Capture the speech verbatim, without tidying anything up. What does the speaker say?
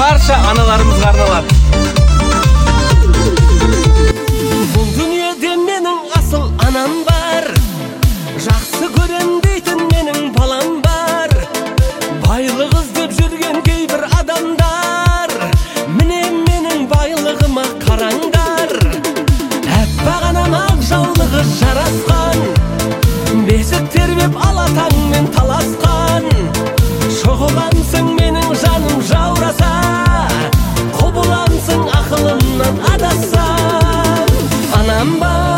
барша аналарымызға арналады. Бұл дүниеде менің асыл анам бар, жақсы көрем дейтін менің балам бар. Байлық іздеп жүрген кейбір адамдар, міне менің байлығыма қараңдар. Әппақ анам ақ жаулығы жарасқан, бесік тербеп алатаңмен таласқан. Шоғылансың менің жаным жаураса, құбылансың ақылымнан адасам. Анам бар